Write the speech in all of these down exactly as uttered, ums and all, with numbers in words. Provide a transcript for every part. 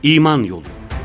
İman Yolu.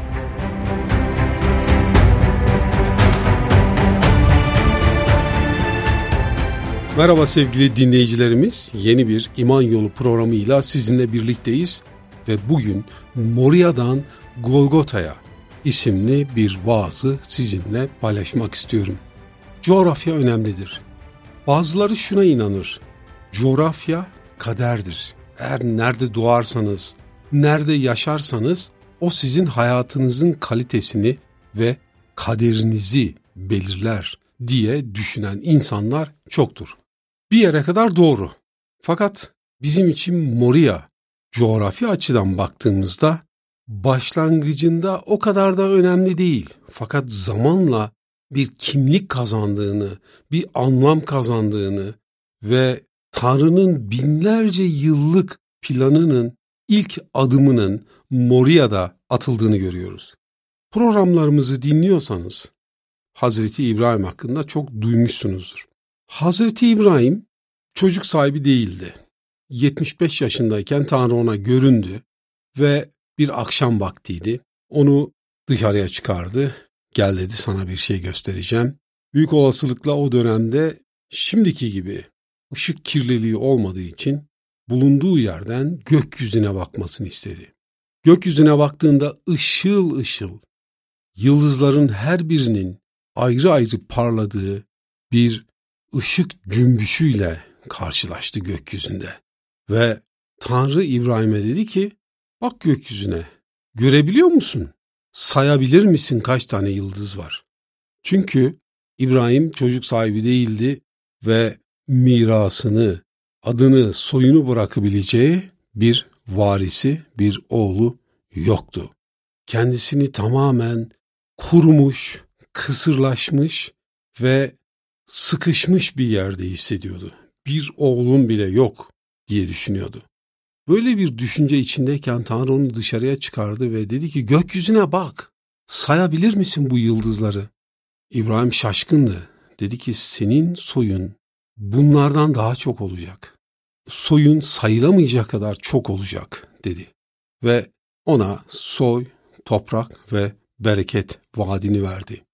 Merhaba sevgili dinleyicilerimiz, yeni bir İman Yolu programıyla sizinle birlikteyiz ve bugün Moria'dan Golgota'ya isimli bir vaazı sizinle paylaşmak istiyorum. Coğrafya önemlidir. Bazıları şuna inanır: coğrafya kaderdir. Eğer nerede doğarsanız, nerede yaşarsanız o sizin hayatınızın kalitesini ve kaderinizi belirler diye düşünen insanlar çoktur. Bir yere kadar doğru. Fakat bizim için Moria, coğrafi açıdan baktığımızda başlangıcında o kadar da önemli değil. Fakat zamanla bir kimlik kazandığını, bir anlam kazandığını ve Tanrı'nın binlerce yıllık planının ilk adımının Moria'da atıldığını görüyoruz. Programlarımızı dinliyorsanız Hazreti İbrahim hakkında çok duymuşsunuzdur. Hazreti İbrahim çocuk sahibi değildi. yetmiş beş yaşındayken Tanrı ona göründü ve bir akşam vaktiydi. Onu dışarıya çıkardı. Gel dedi, sana bir şey göstereceğim. Büyük olasılıkla o dönemde şimdiki gibi ışık kirliliği olmadığı için bulunduğu yerden gökyüzüne bakmasını istedi. Gökyüzüne baktığında ışıl ışıl yıldızların her birinin ayrı ayrı parladığı bir ışık gümbüşüyle karşılaştı gökyüzünde. Ve Tanrı İbrahim'e dedi ki, bak gökyüzüne, görebiliyor musun? Sayabilir misin kaç tane yıldız var? Çünkü İbrahim çocuk sahibi değildi ve mirasını, adını, soyunu bırakabileceği bir varisi, bir oğlu yoktu. Kendisini tamamen kurumuş, kısırlaşmış ve sıkışmış bir yerde hissediyordu. Bir oğlum bile yok diye düşünüyordu. Böyle bir düşünce içindeyken Tanrı onu dışarıya çıkardı ve dedi ki, gökyüzüne bak, sayabilir misin bu yıldızları? İbrahim şaşkındı. Dedi ki, senin soyun bunlardan daha çok olacak. Soyun sayılamayacak kadar çok olacak dedi. Ve ona soy, toprak ve bereket vaadini verdi.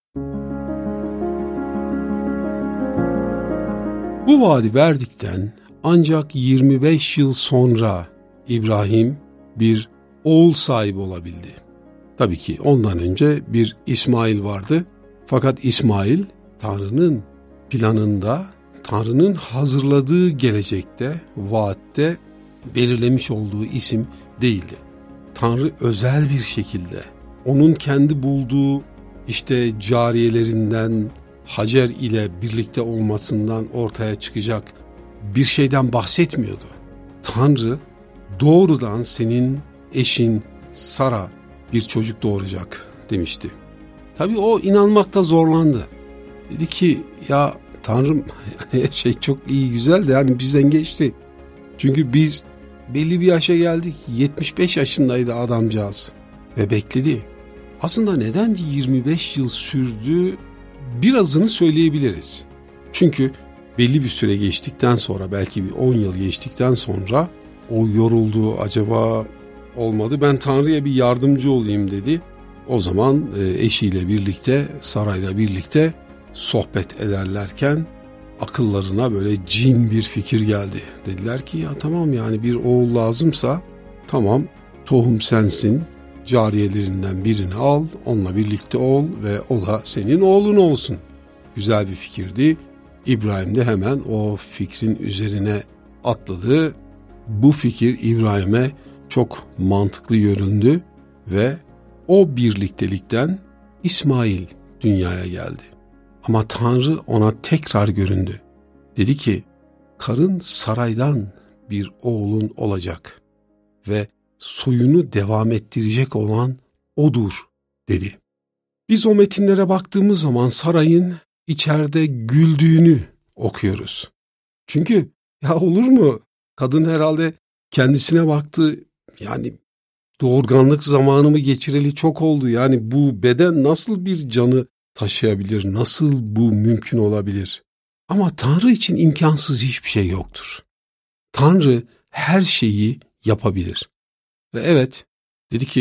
Bu vaadi verdikten ancak yirmi beş yıl sonra İbrahim bir oğul sahibi olabildi. Tabii ki ondan önce bir İsmail vardı. Fakat İsmail Tanrı'nın planında, Tanrı'nın hazırladığı gelecekte, vaatte belirlemiş olduğu isim değildi. Tanrı özel bir şekilde onun kendi bulduğu işte cariyelerinden, Hacer ile birlikte olmasından ortaya çıkacak bir şeyden bahsetmiyordu. Tanrı doğrudan senin eşin Sara bir çocuk doğuracak demişti. Tabii o inanmakta zorlandı. Dedi ki, ya Tanrım, her şey çok iyi güzel de yani bizden geçti. Çünkü biz belli bir yaşa geldik. yetmiş beş yaşındaydı adamcağız ve bekledi. Aslında neden yirmi beş yıl sürdü birazını söyleyebiliriz. Çünkü belli bir süre geçtikten sonra, belki bir on yıl geçtikten sonra o yoruldu, acaba olmadı, ben Tanrı'ya bir yardımcı olayım dedi. O zaman eşiyle birlikte, Saray'la birlikte sohbet ederlerken akıllarına böyle cin bir fikir geldi. Dediler ki, ya tamam, yani bir oğul lazımsa tamam, tohum sensin, cariyelerinden birini al, onunla birlikte ol ve o da senin oğlun olsun. Güzel bir fikirdi. İbrahim de hemen o fikrin üzerine atladı. Bu fikir İbrahim'e çok mantıklı göründü ve o birliktelikten İsmail dünyaya geldi. Ama Tanrı ona tekrar göründü. Dedi ki, karın Saray'dan bir oğlun olacak ve soyunu devam ettirecek olan odur dedi. Biz o metinlere baktığımız zaman Saray'ın içeride güldüğünü okuyoruz. Çünkü ya olur mu? Kadın herhalde kendisine baktı, yani doğurganlık zamanımı geçireli çok oldu. Yani bu beden nasıl bir canı taşıyabilir? Nasıl bu mümkün olabilir? Ama Tanrı için imkansız hiçbir şey yoktur. Tanrı her şeyi yapabilir. Ve evet, dedi ki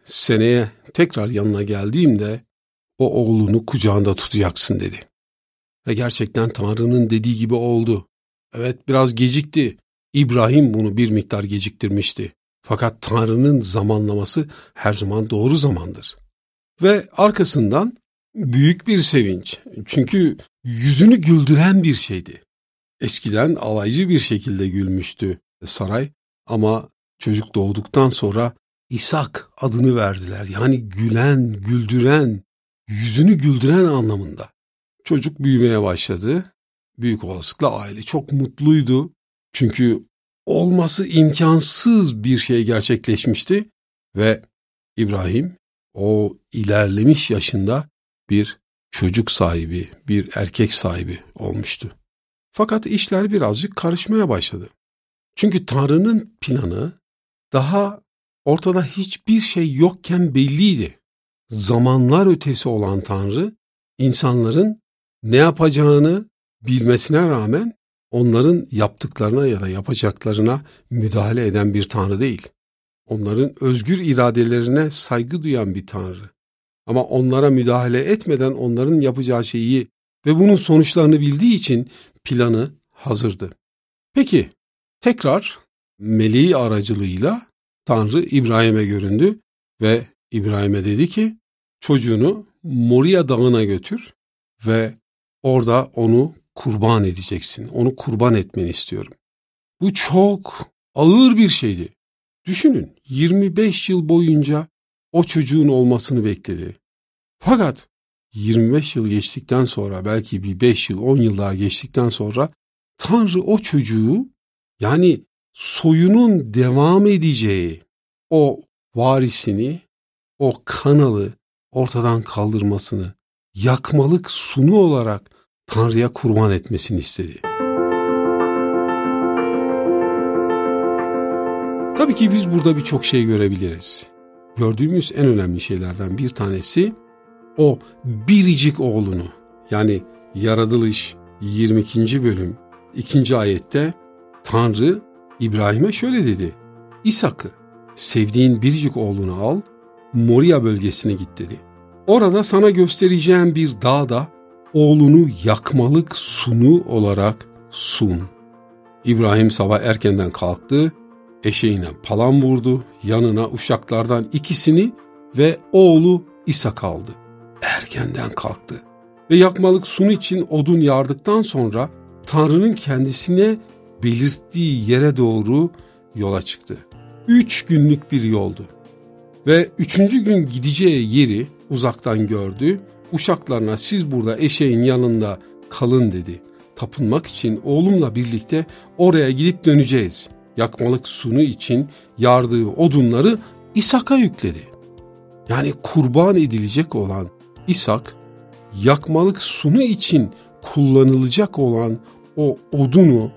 seneye tekrar yanına geldiğimde o oğlunu kucağında tutacaksın dedi. Ve gerçekten Tanrı'nın dediği gibi oldu. Evet, biraz gecikti. İbrahim bunu bir miktar geciktirmişti. Fakat Tanrı'nın zamanlaması her zaman doğru zamandır. Ve arkasından büyük bir sevinç. Çünkü yüzünü güldüren bir şeydi. Eskiden alaycı bir şekilde gülmüştü Saray ama çocuk doğduktan sonra İshak adını verdiler. Yani gülen, güldüren, yüzünü güldüren anlamında. Çocuk büyümeye başladı. Büyük olasılıkla aile çok mutluydu. Çünkü olması imkansız bir şey gerçekleşmişti ve İbrahim o ilerlemiş yaşında bir çocuk sahibi, bir erkek sahibi olmuştu. Fakat işler birazcık karışmaya başladı. Çünkü Tanrı'nın planı daha ortada hiçbir şey yokken belliydi. Zamanlar ötesi olan Tanrı, insanların ne yapacağını bilmesine rağmen onların yaptıklarına ya da yapacaklarına müdahale eden bir Tanrı değil. Onların özgür iradelerine saygı duyan bir Tanrı. Ama onlara müdahale etmeden onların yapacağı şeyi ve bunun sonuçlarını bildiği için planı hazırdı. Peki, tekrar meleği aracılığıyla Tanrı İbrahim'e göründü ve İbrahim'e dedi ki, çocuğunu Moria Dağı'na götür ve orada onu kurban edeceksin. Onu kurban etmeni istiyorum. Bu çok ağır bir şeydi. Düşünün, yirmi beş yıl boyunca o çocuğun olmasını bekledi. Fakat yirmi beş yıl geçtikten sonra, belki bir beş yıl, on yıl daha geçtikten sonra Tanrı o çocuğu, yani soyunun devam edeceği o varisini, o kanalı ortadan kaldırmasını, yakmalık sunu olarak Tanrı'ya kurban etmesini istedi. Tabii ki biz burada birçok şey görebiliriz. Gördüğümüz en önemli şeylerden bir tanesi o biricik oğlunu, yani Yaratılış yirmi ikinci bölüm ikinci ayette Tanrı İbrahim'e şöyle dedi: İshak'ı, sevdiğin biricik oğlunu al, Moria bölgesine git dedi. Orada sana göstereceğim bir dağda oğlunu yakmalık sunu olarak sun. İbrahim sabah erkenden kalktı, eşeğine palan vurdu, yanına uşaklardan ikisini ve oğlu İshak aldı. Erkenden kalktı ve yakmalık sunu için odun yardıktan sonra Tanrı'nın kendisine belirttiği yere doğru yola çıktı. Üç günlük bir yoldu ve üçüncü gün gideceği yeri uzaktan gördü. Uşaklarına siz burada eşeğin yanında kalın dedi. Tapınmak için oğlumla birlikte oraya gidip döneceğiz. Yakmalık sunu için yardığı odunları İshak'a yükledi. Yani kurban edilecek olan İshak, yakmalık sunu için kullanılacak olan o odunu,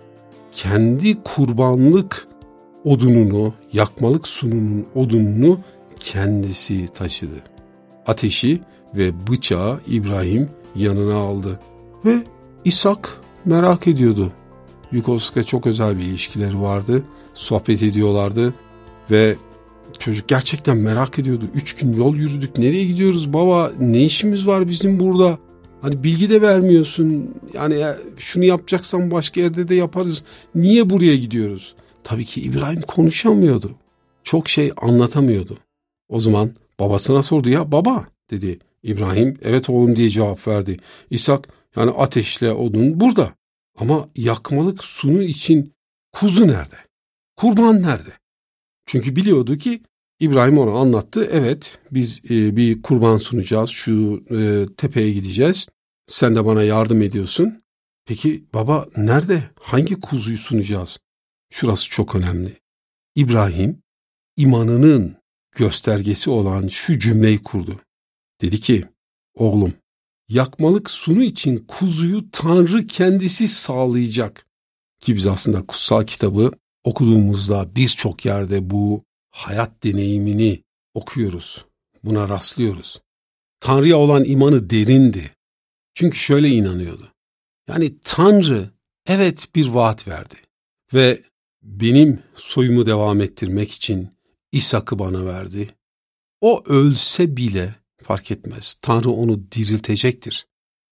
kendi kurbanlık odununu, yakmalık sununun odununu kendisi taşıdı. Ateşi ve bıçağı İbrahim yanına aldı ve İshak merak ediyordu. Yukoska çok özel bir ilişkileri vardı, sohbet ediyorlardı ve çocuk gerçekten merak ediyordu. Üç gün yol yürüdük, nereye gidiyoruz baba, ne işimiz var bizim burada? Hani bilgi de vermiyorsun, yani şunu yapacaksan başka yerde de yaparız, niye buraya gidiyoruz? Tabii ki İbrahim konuşamıyordu, çok şey anlatamıyordu. O zaman babasına sordu, ya baba dedi. İbrahim evet oğlum diye cevap verdi. İshak, yani ateşle odun burada ama yakmalık sunu için kuzu nerede? Kurban nerede? Çünkü biliyordu ki İbrahim ona anlattı. Evet biz e, bir kurban sunacağız, şu e, tepeye gideceğiz. Sen de bana yardım ediyorsun. Peki baba nerede? Hangi kuzuyu sunacağız? Şurası çok önemli. İbrahim imanının göstergesi olan şu cümleyi kurdu. Dedi ki, oğlum, yakmalık sunu için kuzuyu Tanrı kendisi sağlayacak. Ki biz aslında kutsal kitabı okuduğumuzda birçok yerde bu hayat deneyimini okuyoruz. Buna rastlıyoruz. Tanrı'ya olan imanı derindi. Çünkü şöyle inanıyordu. Yani Tanrı evet bir vaat verdi ve benim soyumu devam ettirmek için İshak'ı bana verdi. O ölse bile fark etmez. Tanrı onu diriltecektir,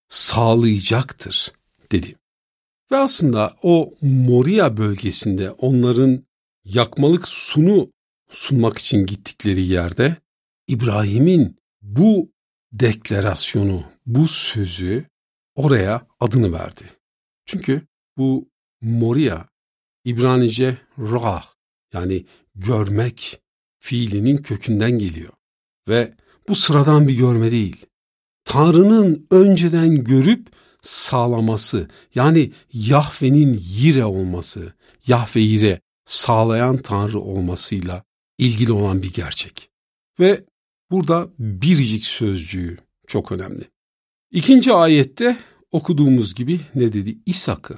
sağlayacaktır dedi. Ve aslında o Moria bölgesinde onların yakmalık sunu sunmak için gittikleri yerde İbrahim'in bu deklarasyonu, bu sözü oraya adını verdi. Çünkü bu Moria İbranice rah, yani görmek fiilinin kökünden geliyor. Ve bu sıradan bir görme değil. Tanrı'nın önceden görüp sağlaması, yani Yahve'nin Yire olması, Yahve Yire sağlayan Tanrı olmasıyla ilgili olan bir gerçek. Ve burada biricik sözcüğü çok önemli. İkinci ayette okuduğumuz gibi ne dedi? İshak'ı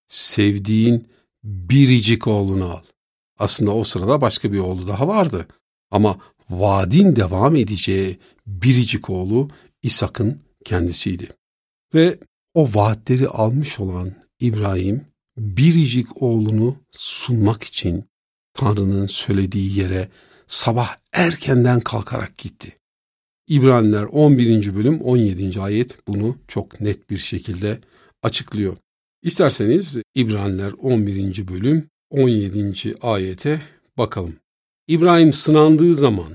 sevdiğin biricik oğlunu al. Aslında o sırada başka bir oğlu daha vardı. Ama vaadin devam edeceği biricik oğlu İshak'ın kendisiydi. Ve o vaatleri almış olan İbrahim biricik oğlunu sunmak için Tanrı'nın söylediği yere sabah erkenden kalkarak gitti. İbraniler on birinci bölüm on yedinci ayet bunu çok net bir şekilde açıklıyor. İsterseniz İbraniler on birinci bölüm on yedinci ayete bakalım. İbrahim sınandığı zaman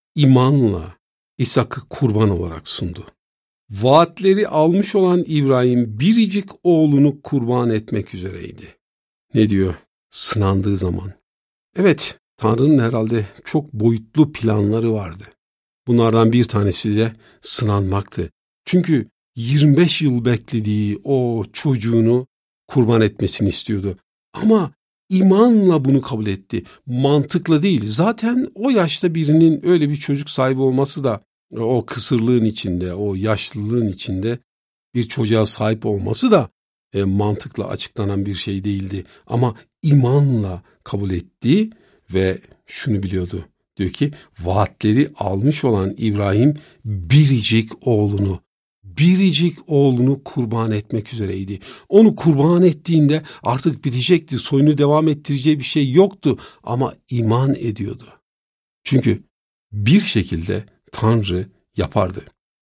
imanla İshak'ı kurban olarak sundu. Vaatleri almış olan İbrahim biricik oğlunu kurban etmek üzereydi. Ne diyor? Sınandığı zaman. Evet, Tanrı'nın herhalde çok boyutlu planları vardı. Bunlardan bir tanesi de sınanmaktı. Çünkü yirmi beş yıl beklediği o çocuğunu kurban etmesini istiyordu. Ama imanla bunu kabul etti. Mantıklı değil. Zaten o yaşta birinin öyle bir çocuk sahibi olması da o kısırlığın içinde, o yaşlılığın içinde bir çocuğa sahip olması da e, mantıkla açıklanan bir şey değildi. Ama imanla kabul etti ve şunu biliyordu. Diyor ki vaatleri almış olan İbrahim biricik oğlunu, biricik oğlunu kurban etmek üzereydi. Onu kurban ettiğinde artık bitecekti, soyunu devam ettireceği bir şey yoktu ama iman ediyordu. Çünkü bir şekilde Tanrı yapardı.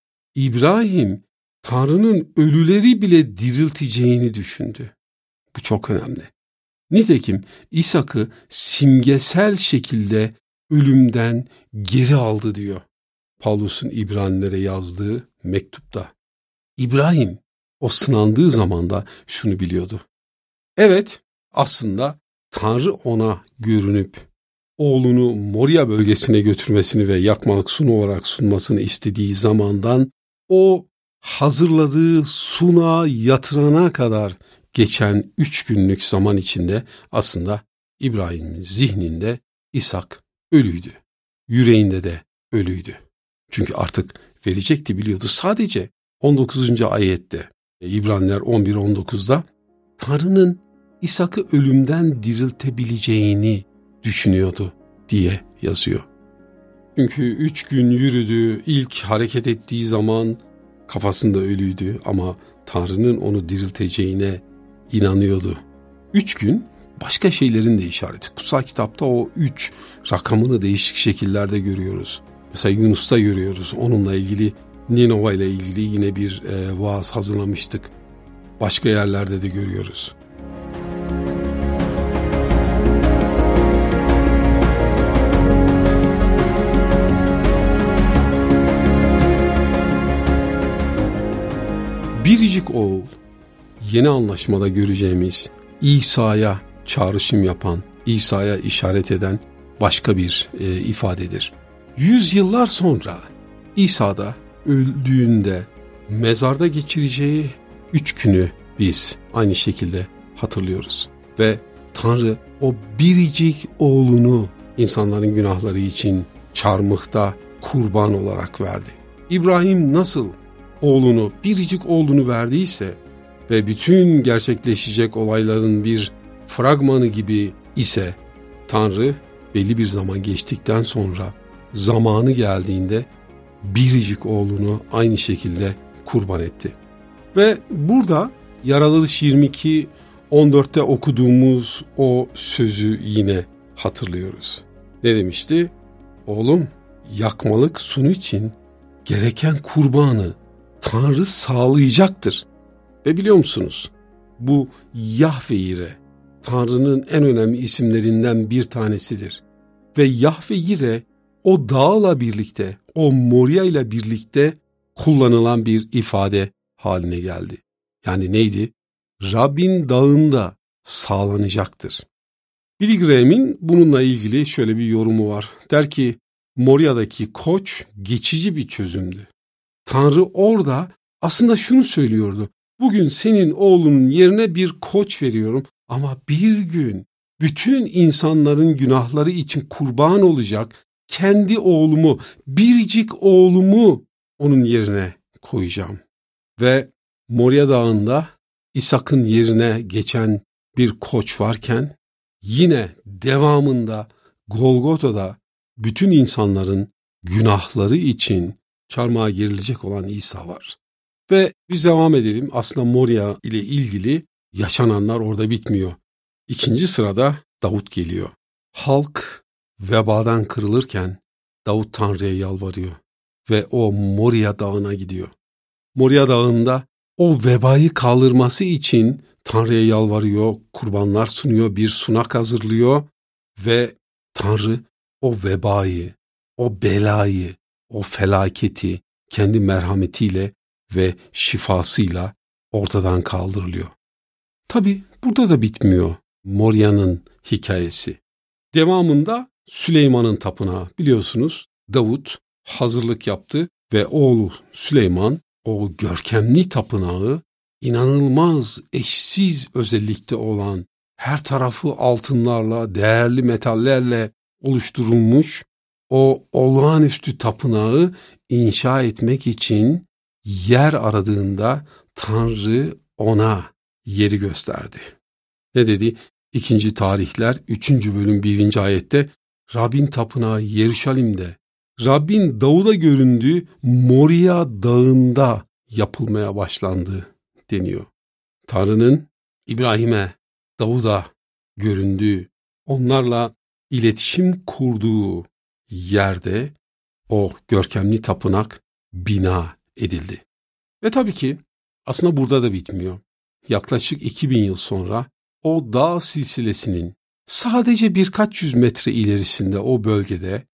İbrahim Tanrı'nın ölüleri bile dirilteceğini düşündü. Bu çok önemli. Nitekim İshak'ı simgesel şekilde ölümden geri aldı diyor Pavlus'un İbranilere yazdığı mektupta. İbrahim o sınandığı zamanda şunu biliyordu. Evet, aslında Tanrı ona görünüp oğlunu Moria bölgesine götürmesini ve yakmalık sunu olarak sunmasını istediği zamandan o hazırladığı sunağa yatırana kadar geçen üç günlük zaman içinde aslında İbrahim'in zihninde İshak ölüydü. Yüreğinde de ölüydü. Çünkü artık verecekti biliyordu. Sadece on dokuzuncu ayette İbraniler on bir on dokuzda Tanrı'nın İshak'ı ölümden diriltebileceğini düşünüyordu diye yazıyor. Çünkü üç gün yürüdü, ilk hareket ettiği zaman kafasında ölüydü ama Tanrı'nın onu dirilteceğine inanıyordu. Üç gün başka şeylerin de işareti. Kutsal kitapta o üç rakamını değişik şekillerde görüyoruz. Mesela Yunus'ta görüyoruz. Onunla ilgili, Ninova ile ilgili yine bir e, vaaz hazırlamıştık. Başka yerlerde de görüyoruz. Biricik oğul, yeni anlaşmada göreceğimiz İsa'ya çağrışım yapan, İsa'ya işaret eden başka bir e, ifadedir. Yüzyıllar sonra İsa'da öldüğünde mezarda geçireceği üç günü biz aynı şekilde hatırlıyoruz. Ve Tanrı o biricik oğlunu insanların günahları için çarmıhta kurban olarak verdi. İbrahim nasıl oğlunu, biricik oğlunu verdiyse ve bütün gerçekleşecek olayların bir fragmanı gibi ise Tanrı belli bir zaman geçtikten sonra zamanı geldiğinde biricik oğlunu aynı şekilde kurban etti. Ve burada Yaratılış yirmi iki on dörtte okuduğumuz o sözü yine hatırlıyoruz. Ne demişti? Oğlum yakmalık sunu için gereken kurbanı Tanrı sağlayacaktır. Ve biliyor musunuz? Bu Yahve-Yire, Tanrı'nın en önemli isimlerinden bir tanesidir. Ve Yahve-Yire o dağla birlikte, o Moria ile birlikte kullanılan bir ifade haline geldi. Yani neydi? Rabbin dağında sağlanacaktır. Billy Graham'in bununla ilgili şöyle bir yorumu var. Der ki, Moria'daki koç geçici bir çözümdü. Tanrı orada aslında şunu söylüyordu. Bugün senin oğlunun yerine bir koç veriyorum ama bir gün bütün insanların günahları için kurban olacak kendi oğlumu, biricik oğlumu onun yerine koyacağım. Ve Moria Dağı'nda İshak'ın yerine geçen bir koç varken yine devamında Golgota'da bütün insanların günahları için çarmıha gerilecek olan İsa var. Ve biz devam edelim. Aslında Moria ile ilgili yaşananlar orada bitmiyor. İkinci sırada Davut geliyor. Halk vebadan kırılırken Davut Tanrı'ya yalvarıyor ve o Moria Dağı'na gidiyor. Moria Dağı'nda o vebayı kaldırması için Tanrı'ya yalvarıyor, kurbanlar sunuyor, bir sunak hazırlıyor ve Tanrı o vebayı, o belayı, o felaketi kendi merhametiyle ve şifasıyla ortadan kaldırılıyor. Tabi burada da bitmiyor Moria'nın hikayesi. Devamında Süleyman'ın tapınağı, biliyorsunuz Davut hazırlık yaptı ve oğlu Süleyman o görkemli tapınağı, inanılmaz eşsiz özellikte olan, her tarafı altınlarla, değerli metallerle oluşturulmuş o olağanüstü tapınağı inşa etmek için yer aradığında Tanrı ona yeri gösterdi. Ne dedi? İkinci Tarihler üçüncü bölüm birinci ayette Rabbin tapınağı Yeruşalim'de, Rabbin Davud'a göründüğü Moria Dağı'nda yapılmaya başlandı deniyor. Tanrı'nın İbrahim'e, Davud'a göründüğü, onlarla iletişim kurduğu yerde o görkemli tapınak bina edildi. Ve tabii ki aslında burada da bitmiyor. Yaklaşık iki bin yıl sonra o dağ silsilesinin sadece birkaç yüz metre ilerisinde o bölgede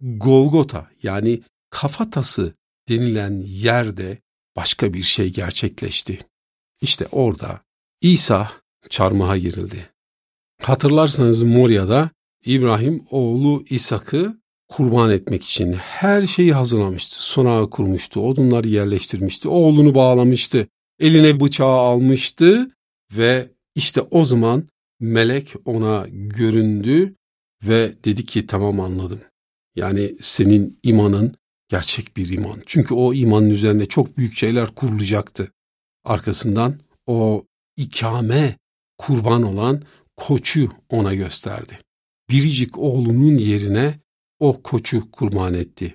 Golgota yani kafatası denilen yerde başka bir şey gerçekleşti. İşte orada İsa çarmıha gerildi. Hatırlarsanız Moria'da İbrahim oğlu İshak'ı kurban etmek için her şeyi hazırlamıştı. Sunağı kurmuştu, odunları yerleştirmişti, oğlunu bağlamıştı, eline bıçağı almıştı ve işte o zaman melek ona göründü ve dedi ki tamam anladım. Yani senin imanın gerçek bir iman. Çünkü o imanın üzerine çok büyük şeyler kurulacaktı. Arkasından o ikame kurban olan koçu ona gösterdi. Biricik oğlunun yerine o koçu kurban etti.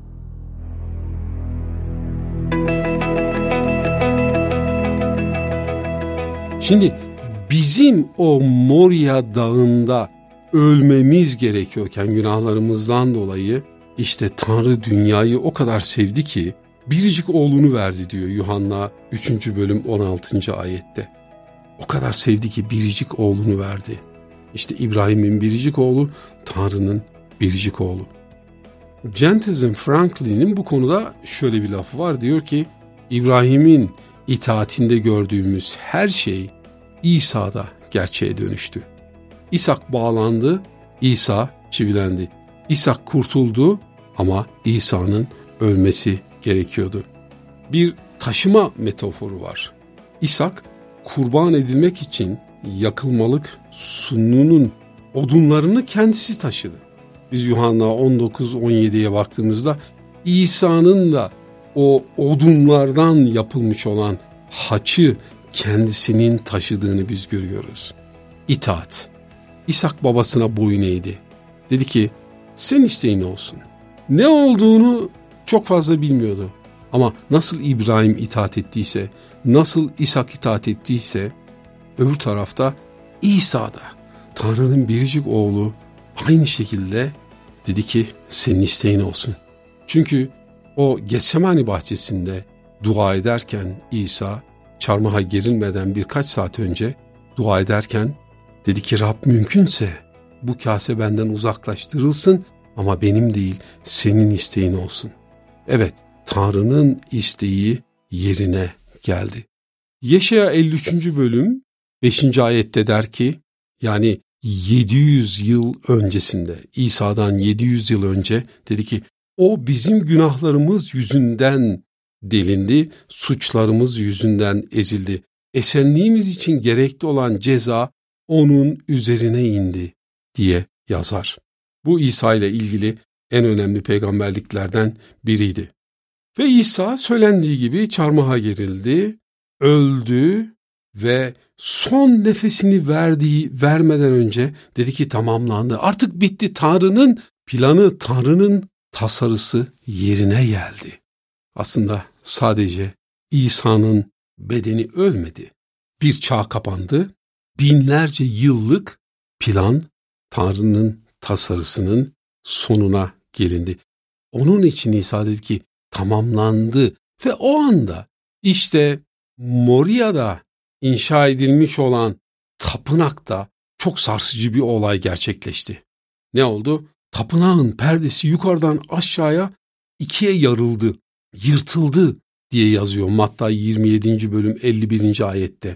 Şimdi bizim o Moria Dağı'nda ölmemiz gerekiyorken günahlarımızdan dolayı işte Tanrı dünyayı o kadar sevdi ki biricik oğlunu verdi diyor Yuhanna üçüncü bölüm on altıncı ayette. O kadar sevdi ki biricik oğlunu verdi. İşte İbrahim'in biricik oğlu, Tanrı'nın biricik oğlu. Jentezen Franklin'in bu konuda şöyle bir lafı var. Diyor ki İbrahim'in itaatinde gördüğümüz her şey İsa'da gerçeğe dönüştü. İshak bağlandı, İsa çivilendi. İshak kurtuldu ama İsa'nın ölmesi gerekiyordu. Bir taşıma metaforu var. İshak kurban edilmek için yakılmalık sununun odunlarını kendisi taşıdı. Biz Yuhanna on dokuz on yediye baktığımızda İsa'nın da o odunlardan yapılmış olan haçı kendisinin taşıdığını biz görüyoruz. İtaat. İshak babasına boyun eğdi. Dedi ki sen isteğin olsun. Ne olduğunu çok fazla bilmiyordu. Ama nasıl İbrahim itaat ettiyse, nasıl İshak itaat ettiyse öbür tarafta İsa da Tanrı'nın biricik oğlu aynı şekilde Dedi ki senin isteğin olsun. Çünkü o Getsemani bahçesinde dua ederken İsa çarmıha gerilmeden birkaç saat önce dua ederken dedi ki Rab mümkünse bu kase benden uzaklaştırılsın ama benim değil senin isteğin olsun. Evet, Tanrı'nın isteği yerine geldi. Yeşaya elli üçüncü bölüm beşinci ayette der ki, yani yedi yüz yıl öncesinde, İsa'dan yedi yüz yıl önce dedi ki, o bizim günahlarımız yüzünden delindi, suçlarımız yüzünden ezildi. Esenliğimiz için gerekli olan ceza onun üzerine indi diye yazar. Bu İsa ile ilgili en önemli peygamberliklerden biriydi. Ve İsa söylendiği gibi çarmıha gerildi, öldü ve son nefesini verdiği vermeden önce dedi ki tamamlandı. Artık bitti. Tanrı'nın planı, Tanrı'nın tasarısı yerine geldi. Aslında sadece İsa'nın bedeni ölmedi. Bir çağ kapandı. Binlerce yıllık plan Tanrı'nın tasarısının sonuna gelindi. Onun için İsa dedi ki tamamlandı ve o anda işte Moria'da inşa edilmiş olan tapınakta çok sarsıcı bir olay gerçekleşti. Ne oldu? Tapınağın perdesi yukarıdan aşağıya ikiye yarıldı, yırtıldı diye yazıyor Matta yirmi yedinci bölüm elli birinci ayette.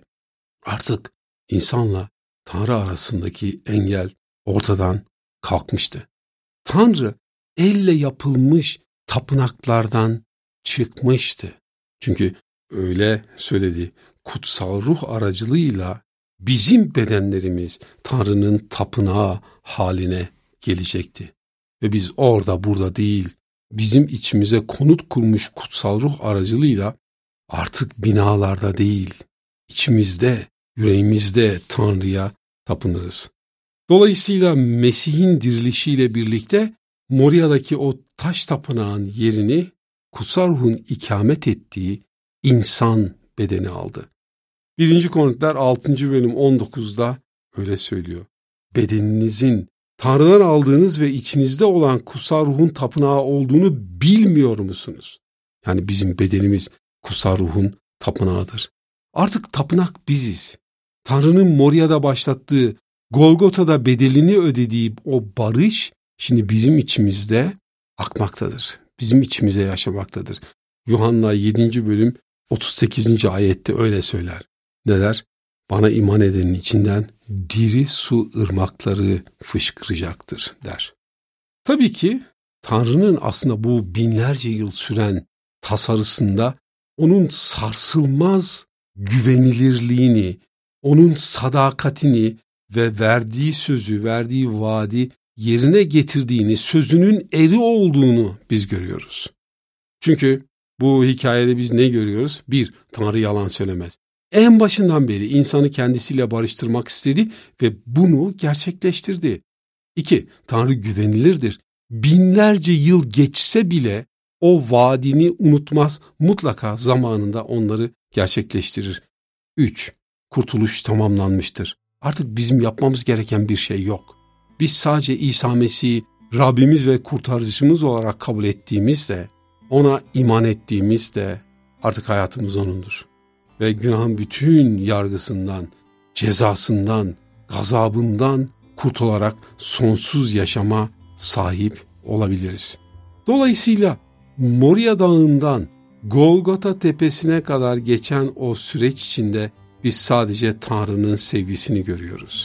Artık insanla Tanrı arasındaki engel ortadan kalkmıştı. Tanrı elle yapılmış tapınaklardan çıkmıştı. Çünkü öyle söyledi, kutsal ruh aracılığıyla bizim bedenlerimiz Tanrı'nın tapınağı haline gelecekti. Ve biz orada burada değil, bizim içimize konut kurmuş kutsal ruh aracılığıyla artık binalarda değil, içimizde, yüreğimizde Tanrı'ya tapınırız. Dolayısıyla Mesih'in dirilişiyle birlikte Moria'daki o taş tapınağın yerini kutsal ruhun ikamet ettiği insan bedeni aldı. birinci Korintiler altıncı bölüm on dokuzda öyle söylüyor. Bedeninizin Tanrı'dan aldığınız ve içinizde olan kutsal ruhun tapınağı olduğunu bilmiyor musunuz? Yani bizim bedenimiz kutsal ruhun tapınağıdır. Artık tapınak biziz. Tanrı'nın Moria'da başlattığı, Golgota'da bedelini ödediği o barış şimdi bizim içimizde akmaktadır. Bizim içimize yaşamaktadır. Yuhanna yedinci bölüm otuz sekizinci ayette öyle söyler. Ne der? Bana iman edenin içinden diri su ırmakları fışkıracaktır der. Tabii ki Tanrı'nın aslında bu binlerce yıl süren tasarısında onun sarsılmaz güvenilirliğini, onun sadakatini ve verdiği sözü, verdiği vaadi yerine getirdiğini, sözünün eri olduğunu biz görüyoruz. Çünkü bu hikayede biz ne görüyoruz? Bir, Tanrı yalan söylemez. En başından beri insanı kendisiyle barıştırmak istedi ve bunu gerçekleştirdi. İki, Tanrı güvenilirdir. Binlerce yıl geçse bile o vaadini unutmaz, mutlaka zamanında onları gerçekleştirir. Üç, kurtuluş tamamlanmıştır. Artık bizim yapmamız gereken bir şey yok. Biz sadece İsa Mesih'i Rabbimiz ve kurtarıcımız olarak kabul ettiğimizde, ona iman ettiğimizde artık hayatımız O'nundur. Ve günahın bütün yargısından, cezasından, gazabından kurtularak sonsuz yaşama sahip olabiliriz. Dolayısıyla Moria Dağı'ndan Golgota Tepesi'ne kadar geçen o süreç içinde biz sadece Tanrı'nın sevgisini görüyoruz.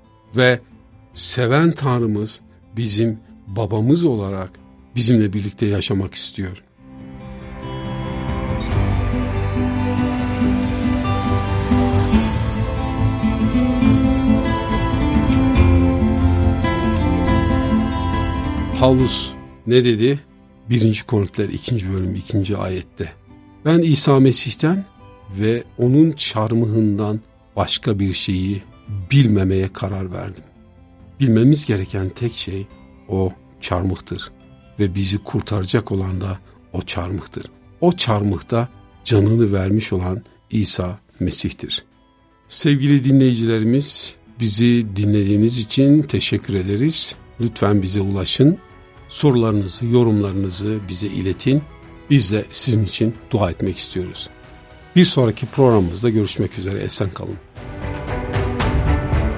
Ve seven Tanrımız bizim babamız olarak bizimle birlikte yaşamak istiyor. Paulus ne dedi? birinci Korintiler ikinci bölüm ikinci ayette. Ben İsa Mesih'ten ve onun çarmıhından başka bir şeyi bilmemeye karar verdim. Bilmemiz gereken tek şey o çarmıhtır ve bizi kurtaracak olan da o çarmıhtır. O çarmıhta canını vermiş olan İsa Mesih'tir. Sevgili dinleyicilerimiz, bizi dinlediğiniz için teşekkür ederiz. Lütfen bize ulaşın. sorularınızı, yorumlarınızı bize iletin. Biz de sizin için dua etmek istiyoruz. Bir sonraki programımızda görüşmek üzere. Esen kalın.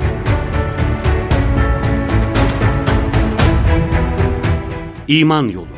İman Yolu.